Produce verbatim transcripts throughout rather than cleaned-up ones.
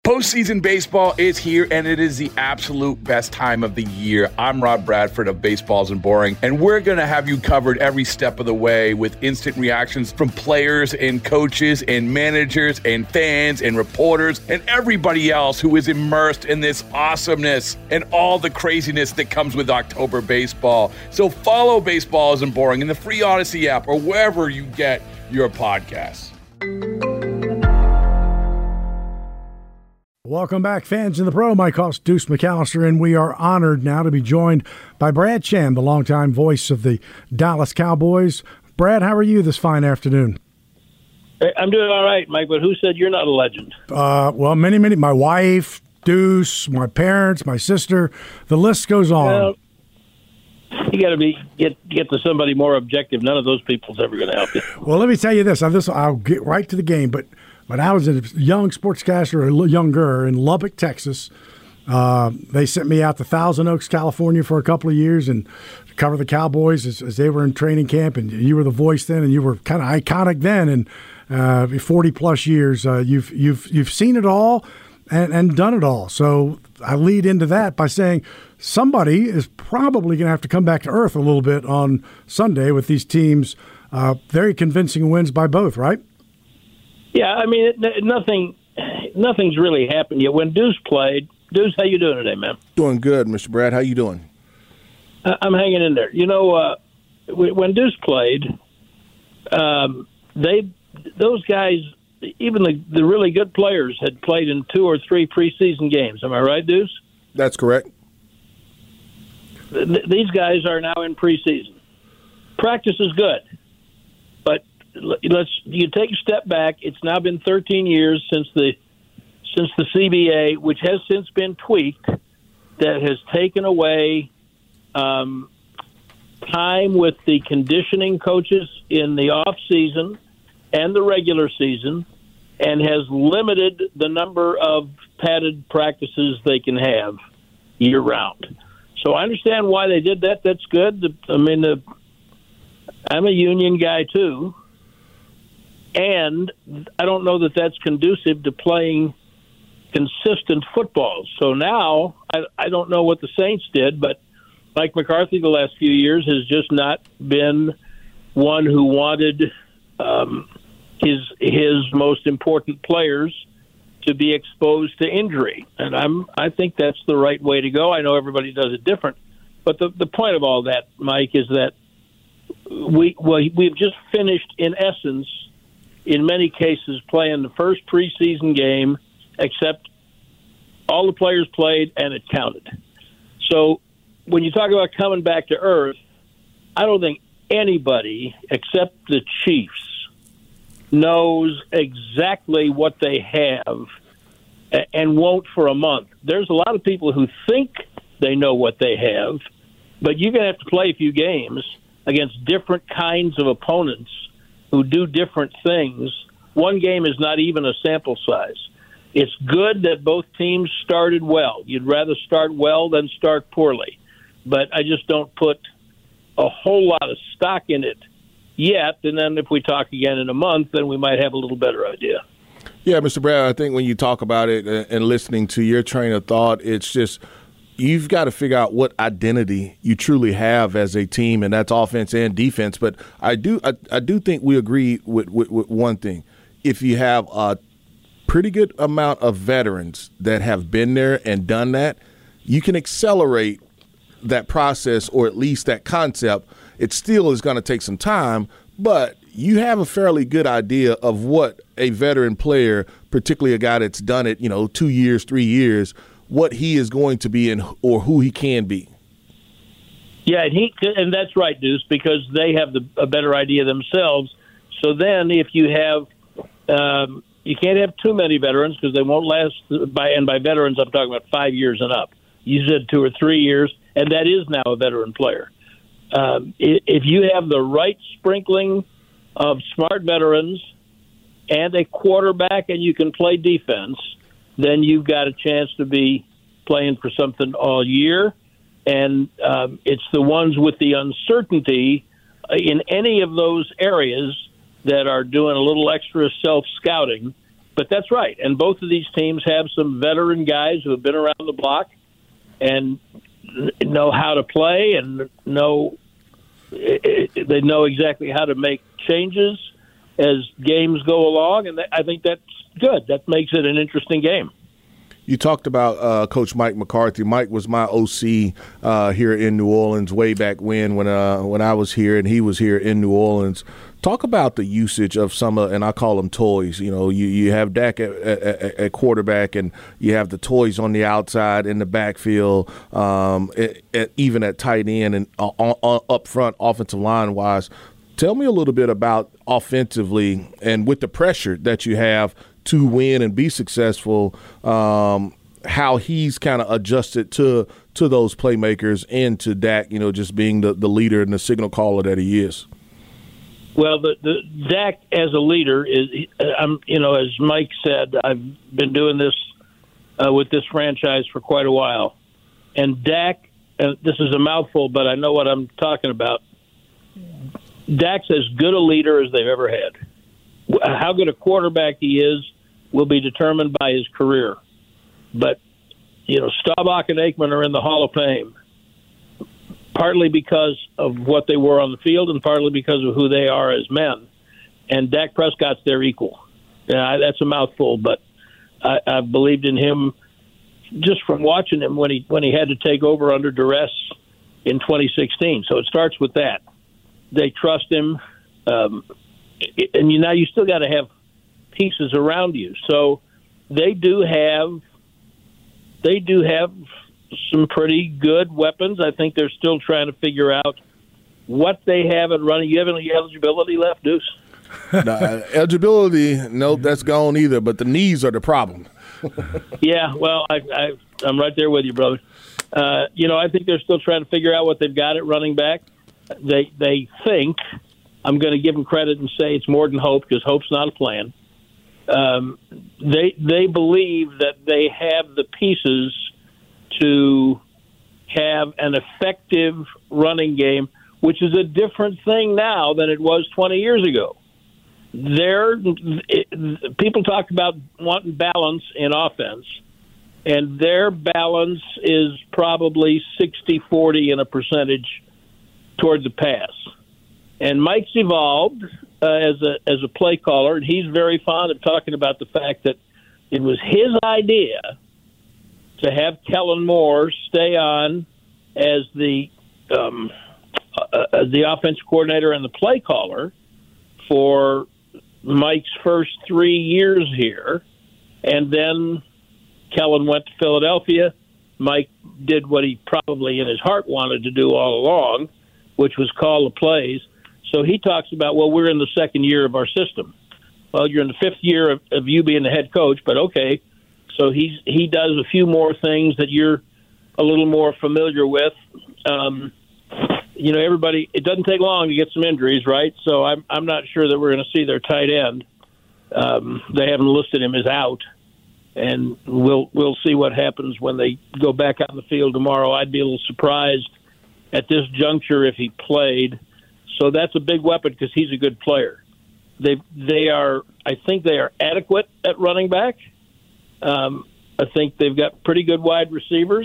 Postseason baseball is here, and it is the absolute best time of the year. I'm Rob Bradford of Baseball Isn't Boring, and we're going to have you covered every step of the way with instant reactions from players and coaches and managers and fans and reporters and everybody else who is immersed in this awesomeness and all the craziness that comes with October baseball. So follow Baseball Isn't Boring in the free Odyssey app or wherever you get your podcasts. Welcome back, fans in the pro. My host, Deuce McAllister, and we are honored now to be joined by Brad Sham, the longtime voice of the Dallas Cowboys. Brad, how are you this fine afternoon? Hey, I'm doing all right, Mike, but who said you're not a legend? Uh, well, many, many. My wife, Deuce, my parents, my sister. The list goes on. Well, you got to be get get to somebody more objective. None of those people's ever going to help you. Well, let me tell you this. I'll, this. I'll get right to the game, but when I was a young sportscaster, or younger, in Lubbock, Texas, uh, they sent me out to Thousand Oaks, California for a couple of years and to cover the Cowboys as, as they were in training camp. And you were the voice then, and you were kind of iconic then. And uh, forty plus years, uh, you've you've you've seen it all and, and done it all. So I lead into that by saying somebody is probably going to have to come back to earth a little bit on Sunday with these teams. Uh, very convincing wins by both, right? Yeah, I mean, it, nothing, nothing's really happened yet. When Deuce played, Deuce, how you doing today, man? Doing good, Mister Brad. How you doing? I'm hanging in there. You know, uh, when Deuce played, um, they those guys, even the, the really good players, had played in two or three preseason games. Am I right, Deuce? That's correct. Th- these guys are now in preseason. Practice is good, but let's you take a step back. It's now been thirteen years since the since the C B A, which has since been tweaked, that has taken away um, time with the conditioning coaches in the off season and the regular season, and has limited the number of padded practices they can have year round. So I understand why they did that. That's good. I mean, the, I'm a union guy too. And I don't know that that's conducive to playing consistent football. So now I, I don't know what the Saints did, but Mike McCarthy the last few years has just not been one who wanted um, his his most important players to be exposed to injury. And I'm I think that's the right way to go. I know everybody does it different, but the the point of all that, Mike, is that we well, we've just finished, in essence, in many cases, playing the first preseason game, except all the players played and it counted. So when you talk about coming back to earth, I don't think anybody except the Chiefs knows exactly what they have and won't for a month. There's a lot of people who think they know what they have, but you're going to have to play a few games against different kinds of opponents who do different things. One game is not even a sample size. It's good that both teams started well. You'd rather start well than start poorly. But I just don't put a whole lot of stock in it yet. And then if we talk again in a month, then we might have a little better idea. Yeah, Mister Brown, I think when you talk about it and listening to your train of thought, it's just you've got to figure out what identity you truly have as a team, and that's offense and defense. But I do I, I do think we agree with, with, with one thing. If you have a pretty good amount of veterans that have been there and done that, you can accelerate that process, or at least that concept. It still is going to take some time, but you have a fairly good idea of what a veteran player, particularly a guy that's done it, you know, two years, three years, what he is going to be and or who he can be. Yeah, and he and that's right, Deuce, because they have the, a better idea themselves. So then, if you have, um, you can't have too many veterans because they won't last. By and by veterans, I'm talking about five years and up. You said two or three years, and that is now a veteran player. Um, if you have the right sprinkling of smart veterans and a quarterback, and you can play defense, then you've got a chance to be playing for something all year. And um, it's the ones with the uncertainty in any of those areas that are doing a little extra self-scouting. but that's right. And both of these teams have some veteran guys who have been around the block and know how to play and know they know exactly how to make changes as games go along. And I think that's good. That makes it an interesting game. You talked about uh, Coach Mike McCarthy. Mike was my O C uh, here in New Orleans way back when, when uh, when I was here and he was here in New Orleans. Talk about the usage of some, uh, and I call them toys. You know, you, you have Dak at, at, at quarterback, and you have the toys on the outside in the backfield, um, at, at, even at tight end and uh, uh, up front, offensive line wise. Tell me a little bit about offensively and with the pressure that you have to win and be successful, um, how he's kind of adjusted to to those playmakers and to Dak, you know, just being the, the leader and the signal caller that he is. Well, the, the Dak as a leader is, um, you know, as Mike said, I've been doing this uh, with this franchise for quite a while, and Dak, and this is a mouthful, but I know what I'm talking about. Dak's as good a leader as they've ever had. How good a quarterback he is will be determined by his career. But, you know, Staubach and Aikman are in the Hall of Fame, partly because of what they were on the field and partly because of who they are as men. And Dak Prescott's their equal. Yeah, that's a mouthful, but I, I believed in him just from watching him when he when he had to take over under duress in twenty sixteen. So it starts with that. They trust him. Um And you now you still got to have pieces around you. So they do have they do have some pretty good weapons. I think they're still trying to figure out what they have at running. You have any eligibility left, Deuce? No, eligibility, no, that's gone either. But the knees are the problem. Yeah, well, I, I, I'm right there with you, brother. Uh, you know, I think they're still trying to figure out what they've got at running back. They they think. I'm going to give them credit and say it's more than hope because hope's not a plan. Um, they they believe that they have the pieces to have an effective running game, which is a different thing now than it was twenty years ago. There, it, people talk about wanting balance in offense, and their balance is probably sixty forty in a percentage toward the pass. And Mike's evolved uh, as a as a play caller, and he's very fond of talking about the fact that it was his idea to have Kellen Moore stay on as the um, uh, as the offensive coordinator and the play caller for Mike's first three years here, and then Kellen went to Philadelphia. Mike did what he probably in his heart wanted to do all along, which was call the plays. So he talks about, well, we're in the second year of our system. Well, you're in the fifth year of, of you being the head coach, but okay. So he's he does a few more things that you're a little more familiar with. Um, you know, everybody, it doesn't take long to get some injuries, right? So I'm I'm not sure that we're going to see their tight end. Um, they haven't listed him as out, and we'll we'll see what happens when they go back out in the field tomorrow. I'd be a little surprised at this juncture if he played. So that's a big weapon because he's a good player. They they are, I think they are adequate at running back. Um, I think they've got pretty good wide receivers.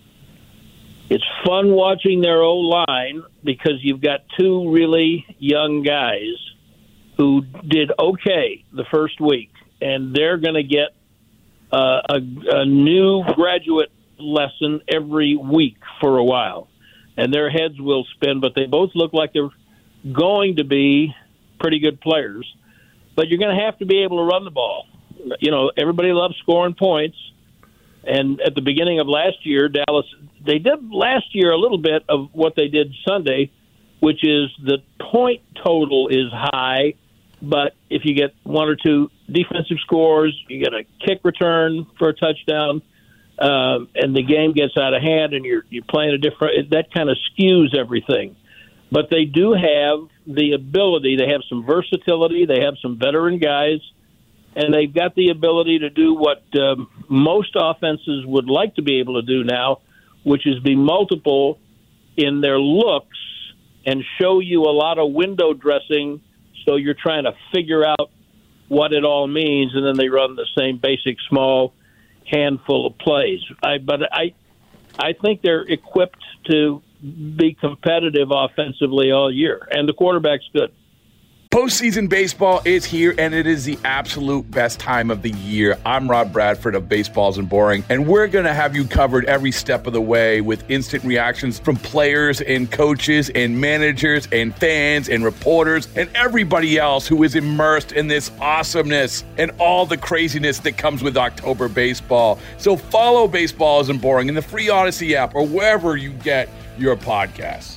It's fun watching their O-line because you've got two really young guys who did okay the first week, and they're going to get uh, a, a new graduate lesson every week for a while, and their heads will spin, but they both look like they're going to be pretty good players, but you're going to have to be able to run the ball. You know, everybody loves scoring points, and at the beginning of last year, Dallas, they did last year a little bit of what they did Sunday, which is the point total is high, but if you get one or two defensive scores, you get a kick return for a touchdown, um, and the game gets out of hand and you're, you're playing a different, that kind of skews everything. But they do have the ability. They have some versatility. They have some veteran guys, and they've got the ability to do what um, most offenses would like to be able to do now, which is be multiple in their looks and show you a lot of window dressing so you're trying to figure out what it all means, and then they run the same basic small handful of plays. I, but I, I think they're equipped to be competitive offensively all year, and the quarterback's good. Postseason baseball is here, and it is the absolute best time of the year. I'm Rob Bradford of Baseballs and Boring, and we're going to have you covered every step of the way with instant reactions from players and coaches and managers and fans and reporters and everybody else who is immersed in this awesomeness and all the craziness that comes with October baseball. So follow Baseballs and Boring in the free Odyssey app or wherever you get your podcasts.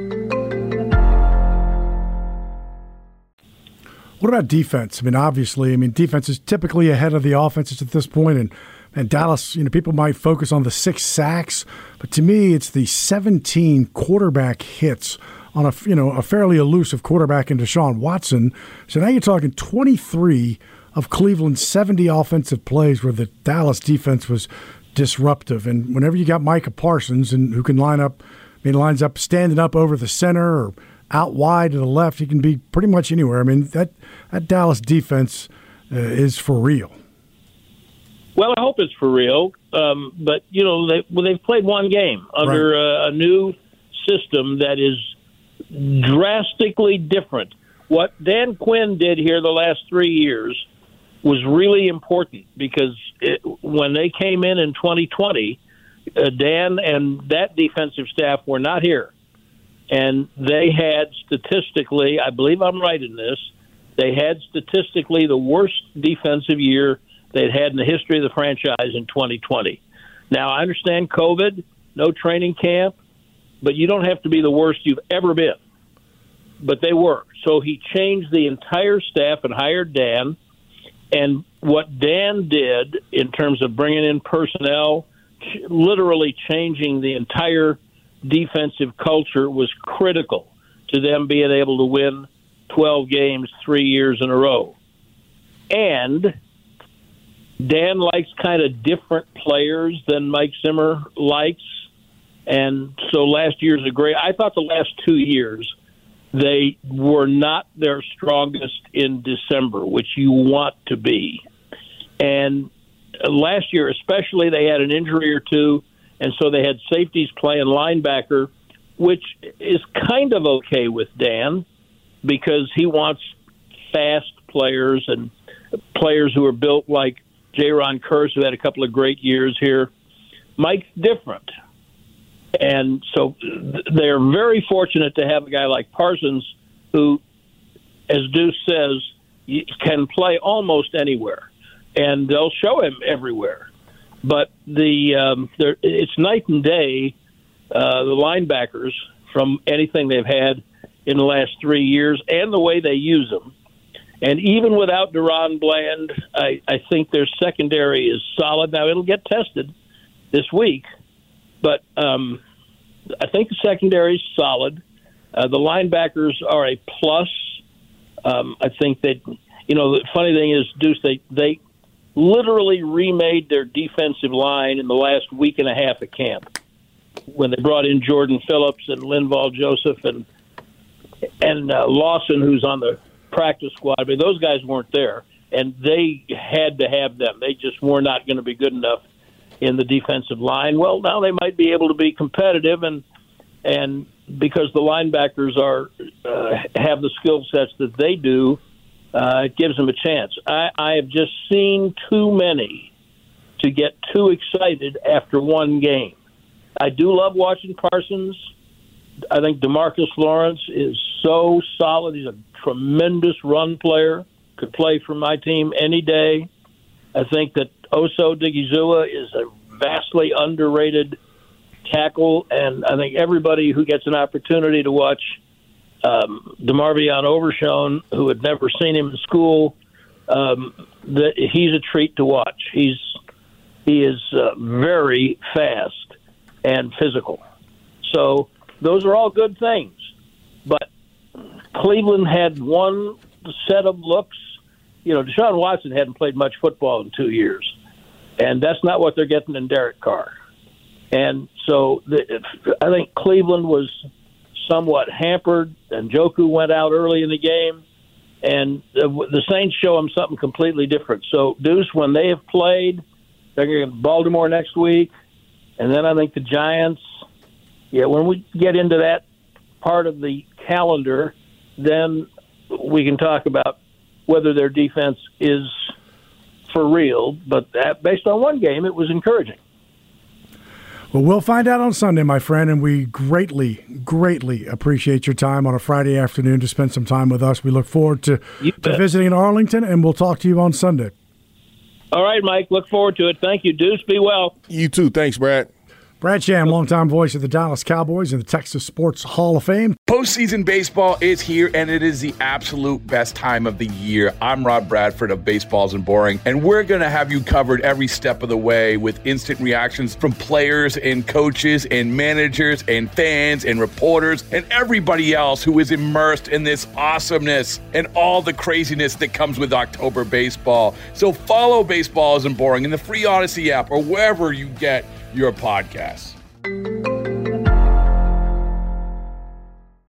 What about defense? I mean, obviously, I mean, defense is typically ahead of the offenses at this point, and and Dallas, you know, people might focus on the six sacks, but to me, it's the seventeen quarterback hits on a you know a fairly elusive quarterback in Deshaun Watson. So now you're talking twenty-three of Cleveland's seventy offensive plays where the Dallas defense was disruptive, and whenever you got Micah Parsons and who can line up, I mean, lines up standing up over the center or out wide to the left, he can be pretty much anywhere. I mean, that that Dallas defense uh, is for real. Well, I hope it's for real. Um, but, you know, they, well, they've played one game under right. uh, a new system that is drastically different. What Dan Quinn did here the last three years was really important because it, when they came in in twenty twenty, uh, Dan and that defensive staff were not here. And they had statistically, I believe I'm right in this, they had statistically the worst defensive year they'd had in the history of the franchise in twenty twenty. Now, I understand COVID, no training camp, but you don't have to be the worst you've ever been. But they were. So he changed the entire staff and hired Dan. And what Dan did in terms of bringing in personnel, literally changing the entire defensive culture was critical to them being able to win twelve games three years in a row. And Dan likes kind of different players than Mike Zimmer likes. And so last year's a great – I thought the last two years they were not their strongest in December, which you want to be. And last year especially, they had an injury or two, and so they had safeties playing linebacker, which is kind of okay with Dan because he wants fast players and players who are built like Jaron Kearse, who had a couple of great years here. Mike's different. And so they're very fortunate to have a guy like Parsons who, as Deuce says, can play almost anywhere. And they'll show him everywhere. But the um, it's night and day, uh, the linebackers, from anything they've had in the last three years and the way they use them. And even without Deron Bland, I, I think their secondary is solid. Now, it'll get tested this week, but um, I think the secondary is solid. Uh, the linebackers are a plus. Um, I think that, you know, the funny thing is, Deuce, they, they literally remade their defensive line in the last week and a half of camp when they brought in Jordan Phillips and Linval Joseph and, and uh, Lawson, who's on the practice squad. I mean, those guys weren't there, and they had to have them. They just were not going to be good enough in the defensive line. Well, now they might be able to be competitive, and and because the linebackers are uh, have the skill sets that they do, uh, it gives them a chance. I, I have just seen too many to get too excited after one game. I do love watching Parsons. I think DeMarcus Lawrence is so solid. He's a tremendous run player. Could play for my team any day. I think that Oso Digizua is a vastly underrated tackle, and I think everybody who gets an opportunity to watch um, DeMarvion Overshown, who had never seen him in school, um, that he's a treat to watch. He's he is uh, very fast and physical. So those are all good things. But Cleveland had one set of looks. You know, Deshaun Watson hadn't played much football in two years. And that's not what they're getting in Derek Carr. And so the, I think Cleveland was somewhat hampered, and Njoku went out early in the game. and the, the Saints show them something completely different. So, Deuce, when they have played, they're going to Baltimore next week, and then I think the Giants. Yeah, when we get into that part of the calendar, then we can talk about whether their defense is for real. But that, based on one game, it was encouraging. Well, we'll find out on Sunday, my friend, and we greatly, greatly appreciate your time on a Friday afternoon to spend some time with us. We look forward to, to visiting in Arlington, and we'll talk to you on Sunday. All right, Mike. Look forward to it. Thank you, Deuce. Be well. You too. Thanks, Brad. Brad Sham, longtime voice of the Dallas Cowboys and the Texas Sports Hall of Fame. Postseason baseball is here, and it is the absolute best time of the year. I'm Rob Bradford of Baseballs and Boring, and we're going to have you covered every step of the way with instant reactions from players and coaches and managers and fans and reporters and everybody else who is immersed in this awesomeness and all the craziness that comes with October baseball. So follow Baseballs and Boring in the free Odyssey app or wherever you get your podcasts.